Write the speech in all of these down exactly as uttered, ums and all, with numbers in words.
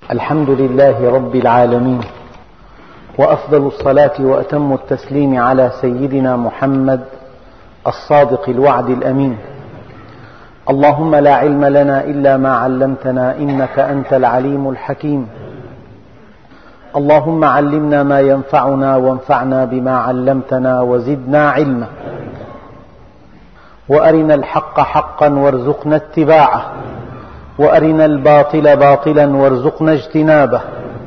الحمد لله رب العالمين، وأفضل الصلاة وأتم التسليم على سيدنا محمد الصادق الوعد الأمين. اللهم لا علم لنا إلا ما علمتنا إنك أنت العليم الحكيم. اللهم علمنا ما ينفعنا وانفعنا بما علمتنا وزدنا علما، وأرنا الحق حقا وارزقنا اتباعه، وأرنا الباطل باطلا وارزقنا اجتنابه،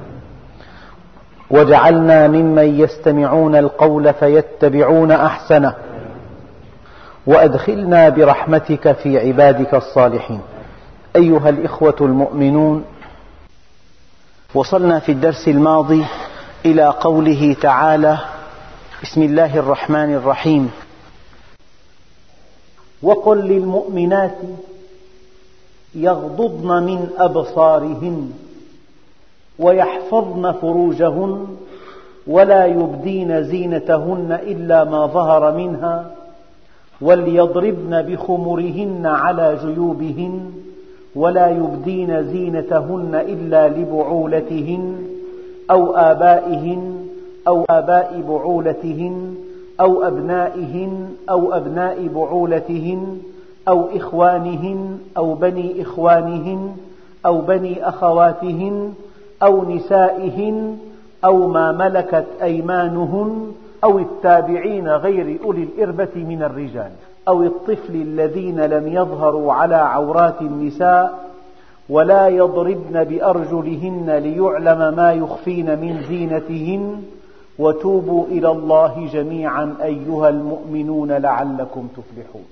واجعلنا ممن يستمعون القول فيتبعون أحسنه، وأدخلنا برحمتك في عبادك الصالحين. أيها الإخوة المؤمنون، وصلنا في الدرس الماضي إلى قوله تعالى: بسم الله الرحمن الرحيم: وقل للمؤمنات يغضضن من أبصارهن ويحفظن فروجهن ولا يبدين زينتهن إلا ما ظهر منها وليضربن بخمرهن على جيوبهن ولا يبدين زينتهن إلا لبعولتهن أو آبائهن أو آباء بعولتهن أو أبنائهن أو أبناء بعولتهن أو إخوانهن أو بني إخوانهن أو بني أخواتهن أو نسائهن أو ما ملكت أيمانهن أو التابعين غير أولي الإربة من الرجال أو الطفل الذين لم يظهروا على عورات النساء ولا يضربن بأرجلهن ليعلم ما يخفين من زينتهن وتوبوا إلى الله جميعا أيها المؤمنون لعلكم تفلحون.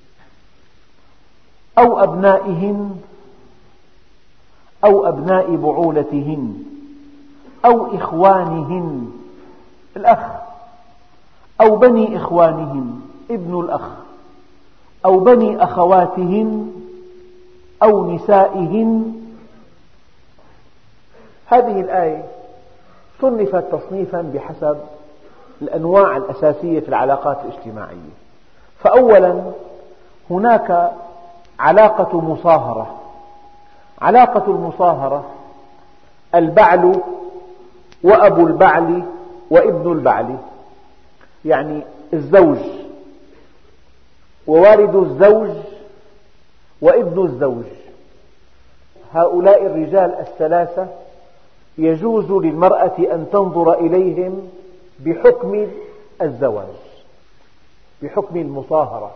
أو أبنائهن أو أبناء بعولتهن أو إخوانهن الأخ أو بني إخوانهن ابن الأخ أو بني أخواتهن أو نسائهن. هذه الآية صنفت تصنيفا بحسب الأنواع الأساسية في العلاقات الاجتماعية. فأولا هناك علاقة مصاهرة. علاقة المصاهرة البعل وأبو البعل وابن البعل، يعني الزوج ووالد الزوج وابن الزوج، هؤلاء الرجال الثلاثة يجوز للمرأة أن تنظر إليهم بحكم الزواج، بحكم المصاهرة.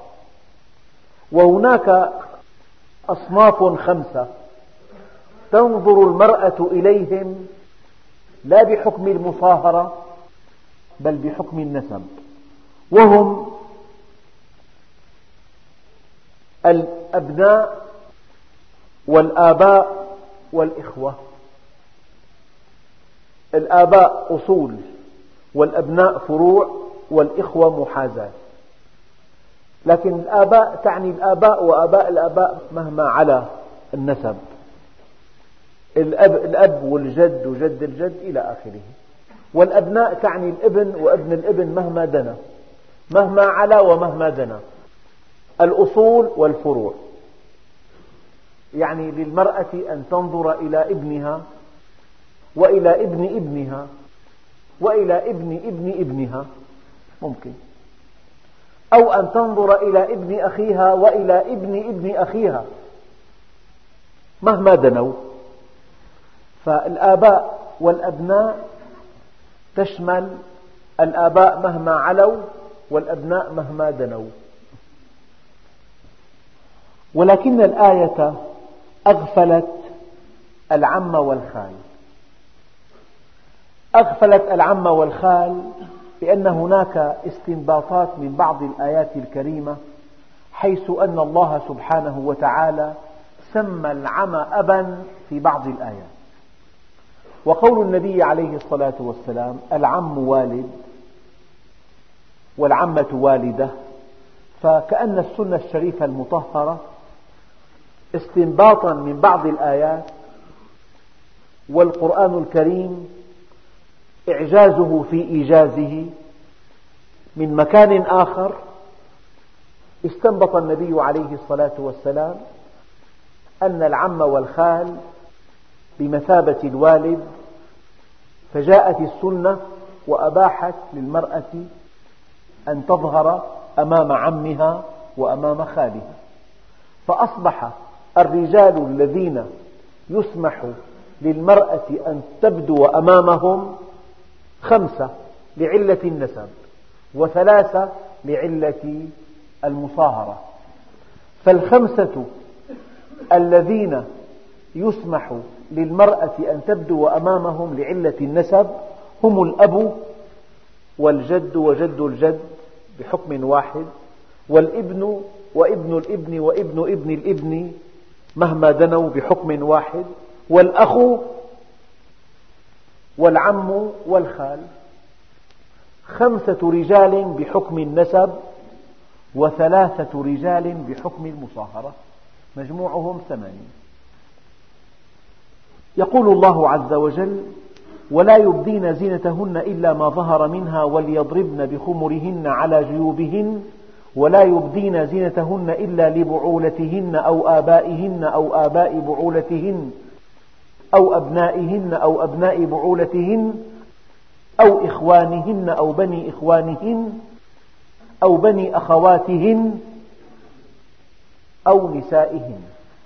وهناك أصناف خمسة تنظر المرأة إليهم لا بحكم المصاهرة بل بحكم النسب، وهم الأبناء والآباء والإخوة. الآباء أصول والأبناء فروع والإخوة محاذاة، لكن الآباء تعني الآباء وآباء الآباء مهما علا النسب، الأب, الأب والجد وجد الجد إلى آخره. والأبناء تعني الابن وابن الابن مهما دنا، مهما علا ومهما دنا، الأصول والفروع. يعني للمرأة أن تنظر إلى ابنها وإلى ابن ابنها وإلى ابن ابن ابنها ممكن، أو أن تنظر إلى ابن أخيها وإلى ابن ابن أخيها مهما دنوا. فالآباء والأبناء تشمل الآباء مهما علوا والأبناء مهما دنوا. ولكن الآية أغفلت العم والخال. أغفلت العم والخال لأن هناك استنباطات من بعض الآيات الكريمة، حيث أن الله سبحانه وتعالى سمى العم أبا في بعض الآيات. وقول النبي عليه الصلاة والسلام: العم والد والعمة والدة، فكأن السنة الشريفة المطهرة استنباطا من بعض الآيات والقرآن الكريم إعجازه في إيجازه من مكان آخر، استنبط النبي عليه الصلاة والسلام أن العم والخال بمثابة الوالد، فجاءت السنة وأباحت للمرأة أن تظهر أمام عمها وأمام خالها، فأصبح الرجال الذين يسمح للمرأة أن تبدو أمامهم خمسة لعلة النسب، وثلاثة لعلة المصاهرة. فالخمسة الذين يسمح للمرأة أن تبدو أمامهم لعلة النسب هم الأب والجد وجد الجد بحكم واحد، والابن وابن الابن وابن ابن الابن مهما دنوا بحكم واحد، والأخ والعم والخال. خمسة رجال بحكم النسب وثلاثة رجال بحكم المصاهرة، مجموعهم ثمانية. يقول الله عز وجل: ولا يبدين زينتهن إلا ما ظهر منها وليضربن بخمرهن على جيوبهن ولا يبدين زينتهن إلا لبعولتهن أو آبائهن أو آباء بعولتهن أو أبنائهن أو أبناء بعولتهن أو إخوانهن أو بني إخوانهن أو بني أخواتهن أو نسائهن.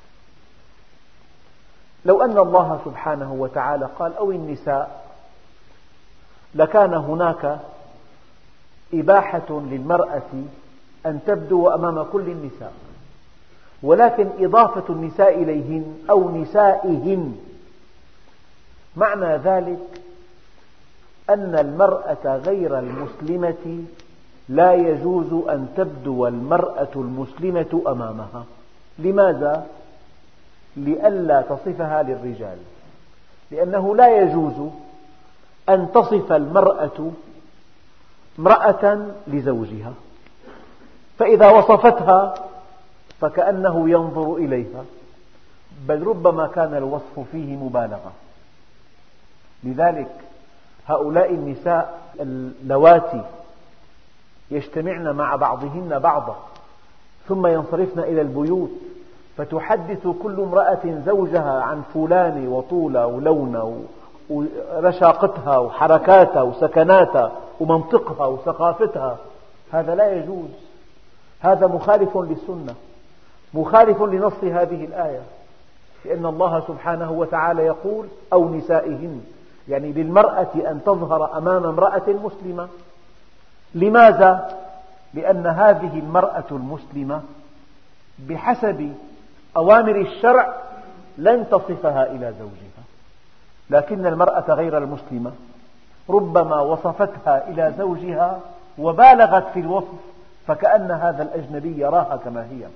لو أن الله سبحانه وتعالى قال أو النساء لكان هناك إباحة للمرأة أن تبدو أمام كل النساء، ولكن إضافة النساء إليهن أو نسائهن معنى ذلك أن المرأة غير المسلمة لا يجوز أن تبدو المرأة المسلمة أمامها. لماذا؟ لئلا تصفها للرجال، لأنه لا يجوز أن تصف المرأة امرأة لزوجها، فإذا وصفتها فكأنه ينظر إليها، بل ربما كان الوصف فيه مبالغة. لذلك هؤلاء النساء اللواتي يجتمعن مع بعضهن بعضا ثم ينصرفن إلى البيوت فتحدث كل امرأة زوجها عن فلان وطولة ولونة ورشاقتها وحركاتها وسكناتها ومنطقها وثقافتها، هذا لا يجوز، هذا مخالف للسنة، مخالف لنص هذه الآية، لأن الله سبحانه وتعالى يقول أو نسائهن، يعني للمرأة أن تظهر أمام امرأة مسلمة. لماذا؟ لأن هذه المرأة المسلمة بحسب أوامر الشرع لن تصفها إلى زوجها، لكن المرأة غير المسلمة ربما وصفتها إلى زوجها وبالغت في الوصف فكأن هذا الأجنبي يراها كما هي.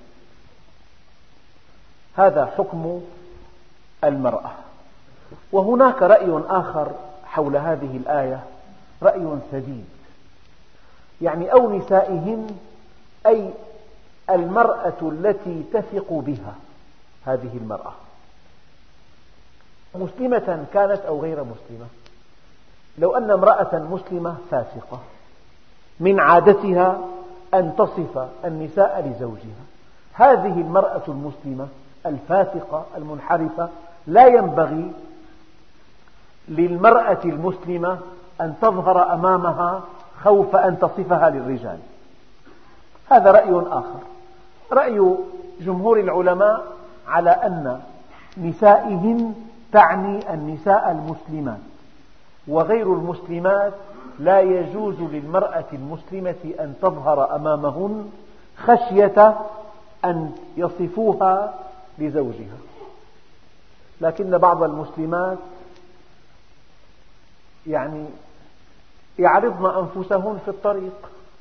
هذا حكم المرأة. وهناك رأي آخر حول هذه الآية، رأي سديد، يعني أو نسائهن أي المرأة التي تثق بها، هذه المرأة مسلمة كانت أو غير مسلمة. لو أن امرأة مسلمة فاسقة من عادتها أن تصف النساء لزوجها، هذه المرأة المسلمة الفاسقة المنحرفة لا ينبغي للمرأة المسلمة أن تظهر أمامها خوف أن تصفها للرجال. هذا رأي آخر. رأي جمهور العلماء على أن نسائهن تعني النساء المسلمات، وغير المسلمات لا يجوز للمرأة المسلمة أن تظهر أمامهن خشية أن يصفوها لزوجها. لكن بعض المسلمات يعني يعرضن أنفسهن في الطريق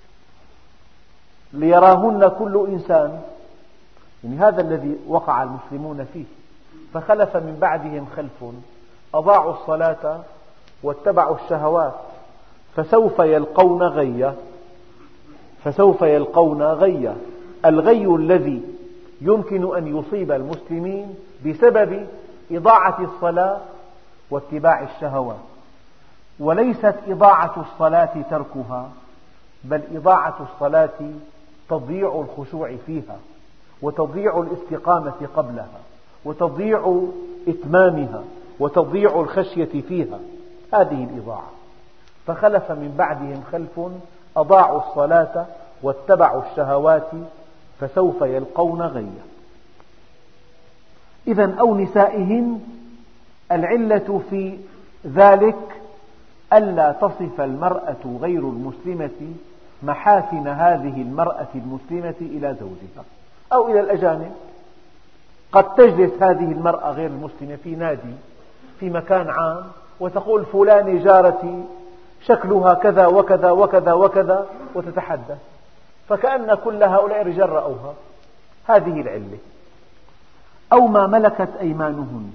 ليراهن كل إنسان، يعني هذا الذي وقع المسلمون فيه. فخلف من بعدهم خلف أضاعوا الصلاة واتبعوا الشهوات فسوف يلقون غيا فسوف يلقون غيا الغي الذي يمكن أن يصيب المسلمين بسبب إضاعة الصلاة واتباع الشهوات. وليست إضاعة الصلاة تركها، بل إضاعة الصلاة تضييع الخشوع فيها وتضييع الاستقامة قبلها وتضييع إتمامها وتضييع الخشية فيها، هذه الإضاعة. فخلف من بعدهم خلف أضاعوا الصلاة واتبعوا الشهوات فسوف يلقون غيا. إذن أو نسائهن، العلة في ذلك ألا تصف المرأة غير المسلمة محاسن هذه المرأة المسلمة إلى زوجها أو إلى الأجانب. قد تجلس هذه المرأة غير المسلمة في نادي في مكان عام وتقول فلانة جارتي شكلها كذا وكذا وكذا وكذا وتتحدث، فكأن كل هؤلاء الرجال رأوها. هذه العلة. أو ما ملكت أيمانهن.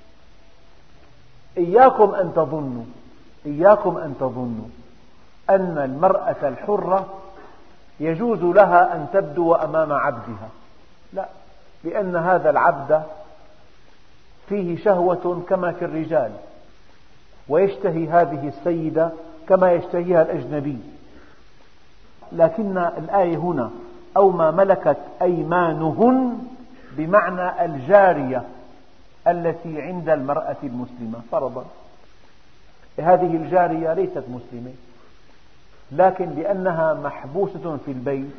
إياكم أن تظنوا إياكم أن تظنوا أن المرأة الحرة يجوز لها أن تبدو أمام عبدها، لا، لأن هذا العبد فيه شهوة كما في الرجال، ويشتهي هذه السيدة كما يشتهيها الأجنبي. لكن الآية هنا أو ما ملكت أيمانهن بمعنى الجارية التي عند المرأة المسلمة فرضا. هذه الجارية ليست مسلمة، لكن لأنها محبوسة في البيت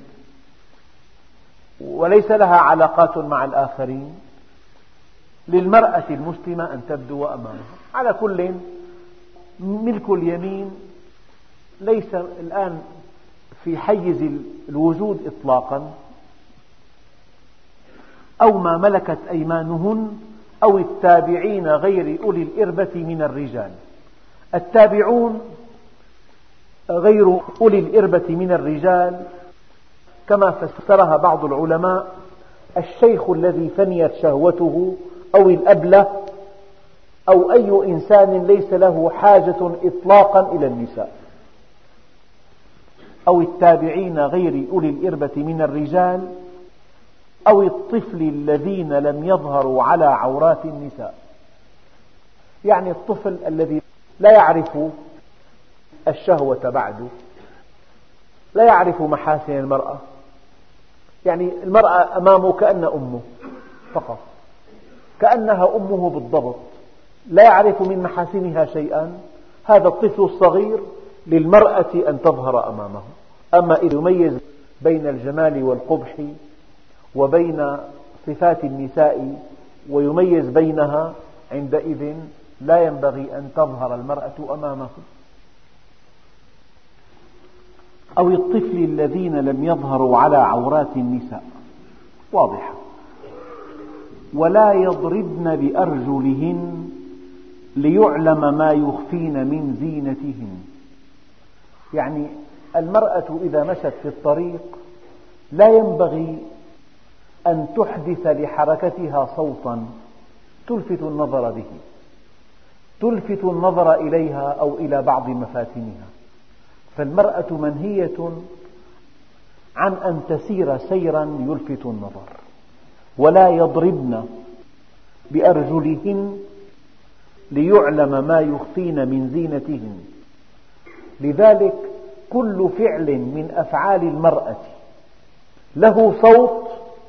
وليس لها علاقات مع الآخرين، للمرأة المسلمة أن تبدو أمامها. على كل، ملك اليمين ليس الآن في حيز الوجود إطلاقا. أو ما ملكت أيمانهن أو التابعين غير أولي الإربة من الرجال. التابعون غير أولي الإربة من الرجال كما فسرها بعض العلماء: الشيخ الذي فنيت شهوته، أو الأبلة، أو أي إنسان ليس له حاجة إطلاقا إلى النساء. أو التابعين غير أولي الإربة من الرجال، أو الطفل الذين لم يظهروا على عورات النساء. يعني الطفل الذي لا يعرف الشهوة بعد، لا يعرف محاسن المرأة، يعني المرأة أمامه كأن أمه فقط، كأنها أمه بالضبط، لا يعرف من محاسنها شيئا. هذا الطفل الصغير للمرأة أن تظهر أمامه. أما إذا يميز بين الجمال والقبح وبين صفات النساء ويميز بينها، عندئذ لا ينبغي أن تظهر المرأة أمامه. أو الطفل الذين لم يظهروا على عورات النساء، واضحة. ولا يضربن بأرجلهن ليعلم ما يخفين من زينتهن. يعني المرأة إذا مشت في الطريق لا ينبغي أن تحدث لحركتها صوتا تلفت النظر به، تلفت النظر إليها أو إلى بعض مفاتنها. فالمرأة منهية عن أن تسير سيرا يلفت النظر. ولا يضربن بأرجلهن ليعلم ما يخفين من زينتهن. لذلك كل فعل من أفعال المرأة له صوت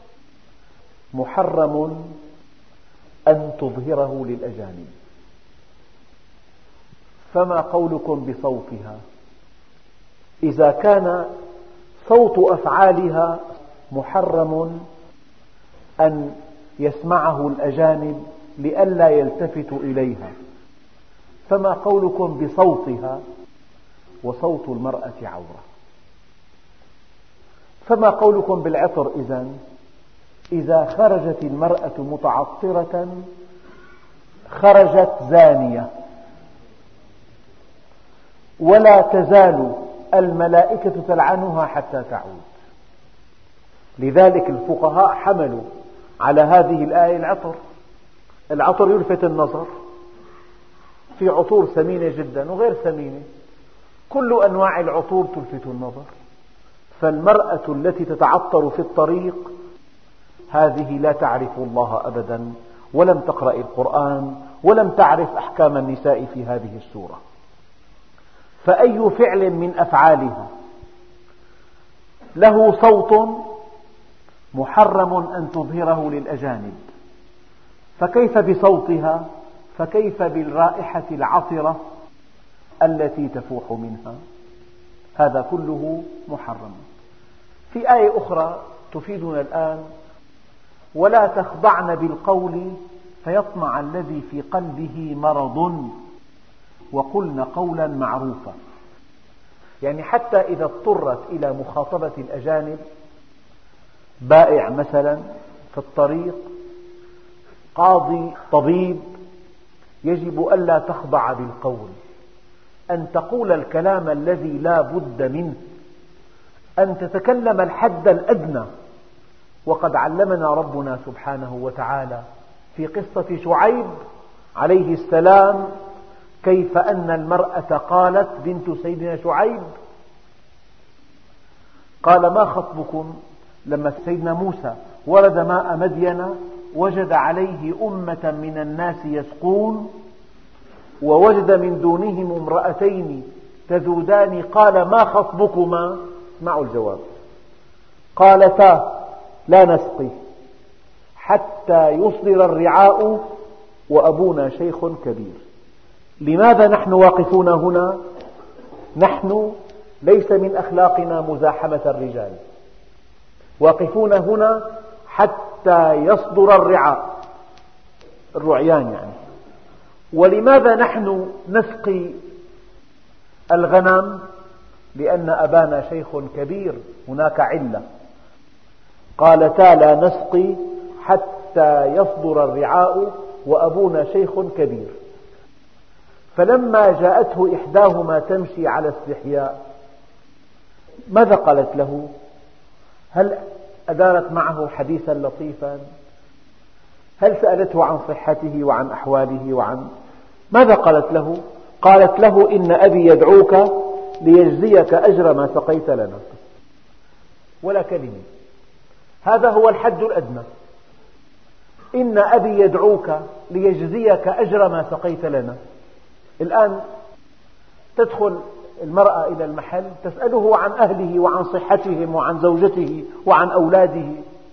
محرم أن تظهره للأجانب. فما قولكم بصوتها؟ إذا كان صوت أفعالها محرم أن يسمعه الأجانب لئلا يلتفتوا إليها، فما قولكم بصوتها؟ وصوت المرأة عورة. فما قولكم بالعطر إذن؟ إذا خرجت المرأة متعطرة خرجت زانية، ولا تزال الملائكة تلعنها حتى تعود. لذلك الفقهاء حملوا على هذه الآية العطر. العطر يلفت النظر، في عطور ثمينة جدا وغير ثمينة، كل أنواع العطور تلفت النظر. فالمرأة التي تتعطر في الطريق هذه لا تعرف الله أبدا، ولم تقرأ القرآن، ولم تعرف أحكام النساء في هذه السورة. فأي فعل من أفعالها له صوت محرم أن تظهره للأجانب، فكيف بصوتها؟ فكيف بالرائحة العطرة التي تفوح منها؟ هذا كله محرم. في آية أخرى تفيدنا الآن: ولا تخضعن بالقول فيطمع الذي في قلبه مرض وقلن قولا معروفا. يعني حتى إذا اضطرت إلى مخاطبة الأجانب، بائع مثلا في الطريق، قاضي، طبيب، يجب ألا تخضع بالقول، أن تقول الكلام الذي لا بد منه، أن تتكلم الحد الأدنى. وقد علمنا ربنا سبحانه وتعالى في قصة شعيب عليه السلام كيف أن المرأة قالت، بنت سيدنا شعيب، قال: ما خطبكم لما سيدنا موسى ورد ماء مدين وجد عليه أمة من الناس يسقون ووجد من دونهم امرأتين تذودان قال: ما خطبكما؟ اسمعوا الجواب: قالتا لا نسقي حتى يصدر الرعاء وأبونا شيخ كبير. لماذا نحن واقفون هنا؟ نحن ليس من أخلاقنا مزاحمة الرجال، واقفون هنا حتى يصدر الرعاء، الرعيان يعني. ولماذا نحن نسقي الغنم؟ لأن أبانا شيخ كبير، هناك علة. قالتا لا نسقي حتى يصدر الرعاء وأبونا شيخ كبير. فلما جاءته إحداهما تمشي على استحياء، ماذا قالت له؟ هل أدارت معه حديثا لطيفا؟ هل سألته عن صحته وعن أحواله وعن ماذا قالت له؟ قالت له: إن أبي يدعوك ليجزيك أجر ما سقيت لنا. ولا كلمة. هذا هو الحد الأدنى. إن أبي يدعوك ليجزيك أجر ما سقيت لنا. الآن تدخل المرأة إلى المحل تسأله عن أهله وعن صحتهم وعن زوجته وعن أولاده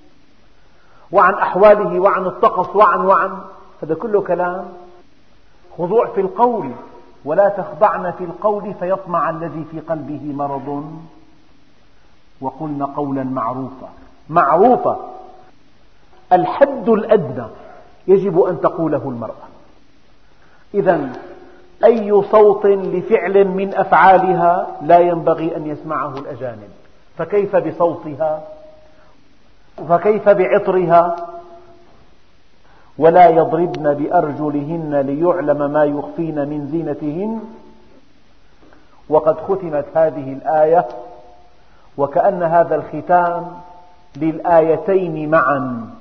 وعن أحواله وعن الطقس وعن وعن هذا كله كلام خضوع في القول. ولا تخضعن في القول فيطمع الذي في قلبه مرض وقلن قولا معروفا. معروفا، الحد الأدنى يجب أن تقوله المرأة. إذن أي صوت لفعل من أفعالها لا ينبغي أن يسمعه الأجانب، فكيف بصوتها؟ فكيف بعطرها؟ ولا يضربن بأرجلهن ليعلم ما يخفين من زينتهن. وقد ختمت هذه الآية، وكأن هذا الختام للآيتين معا: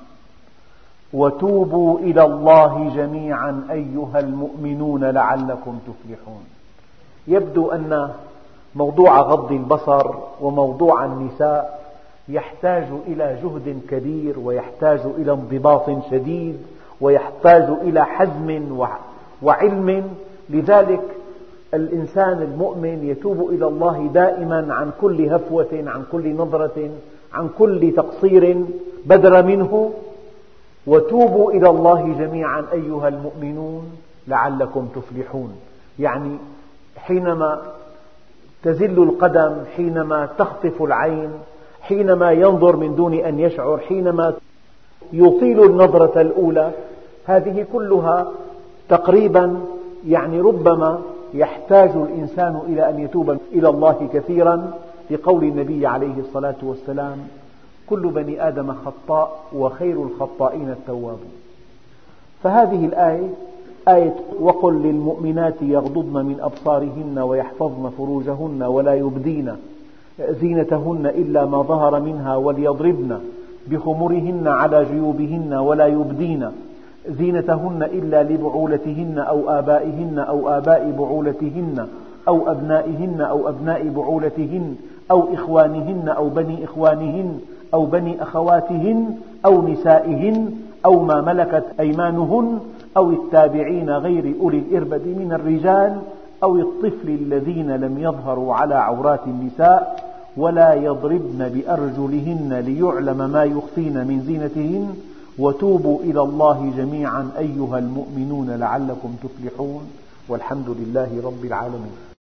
وتوبوا إلى الله جميعا أيها المؤمنون لعلكم تفلحون. يبدو أن موضوع غض البصر وموضوع النساء يحتاج إلى جهد كبير، ويحتاج إلى انضباط شديد، ويحتاج إلى حزم وعلم. لذلك الإنسان المؤمن يتوب إلى الله دائما عن كل هفوة، عن كل نظرة، عن كل تقصير بدر منه. وتوبوا إلى الله جميعا أيها المؤمنون لعلكم تفلحون. يعني حينما تزل القدم، حينما تخطف العين، حينما ينظر من دون أن يشعر، حينما يطيل النظرة الأولى، هذه كلها تقريبا يعني ربما يحتاج الإنسان إلى أن يتوب إلى الله كثيرا، لقول النبي عليه الصلاة والسلام: كل بني آدم خطاء وخير الخطائين التوابون. فهذه الآية آية: وقل للمؤمنات يغضضن من أبصارهن ويحفظن فروجهن ولا يبدين زينتهن إلا ما ظهر منها وليضربن بخمرهن على جيوبهن ولا يبدين زينتهن إلا لبعولتهن أو آبائهن أو آباء بعولتهن أو أبنائهن أو أبناء بعولتهن أو إخوانهن أو بني إخوانهن أو بني أخواتهن أو نسائهن أو ما ملكت أيمانهن أو التابعين غير أولي الإربة من الرجال أو الطفل الذين لم يظهروا على عورات النساء ولا يضربن بأرجلهن ليعلم ما يخفين من زينتهن وتوبوا إلى الله جميعا أيها المؤمنون لعلكم تفلحون والحمد لله رب العالمين.